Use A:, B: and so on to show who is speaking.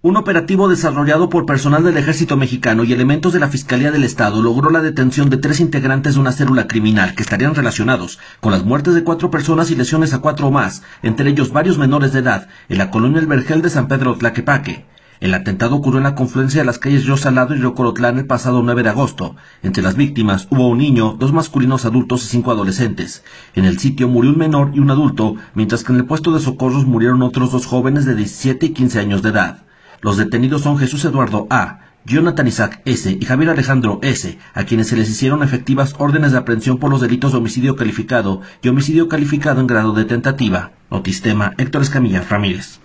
A: Un operativo desarrollado por personal del Ejército Mexicano y elementos de la Fiscalía del Estado logró la detención de 3 integrantes de una célula criminal que estarían relacionados con las muertes de 4 personas y lesiones a 4 más, entre ellos varios menores de edad, en la colonia El Vergel de San Pedro Tlaquepaque. El atentado ocurrió en la confluencia de las calles Río Salado y Río Corotlán el pasado 9 de agosto. Entre las víctimas hubo un niño, 2 masculinos adultos y 5 adolescentes. En el sitio murió un menor y un adulto, mientras que en el puesto de socorros murieron otros 2 jóvenes de 17 y 15 años de edad. Los detenidos son Jesús Eduardo A., Jonathan Isaac S. y Javier Alejandro S., a quienes se les hicieron efectivas órdenes de aprehensión por los delitos de homicidio calificado y homicidio calificado en grado de tentativa. Notistema, Héctor Escamilla Ramírez.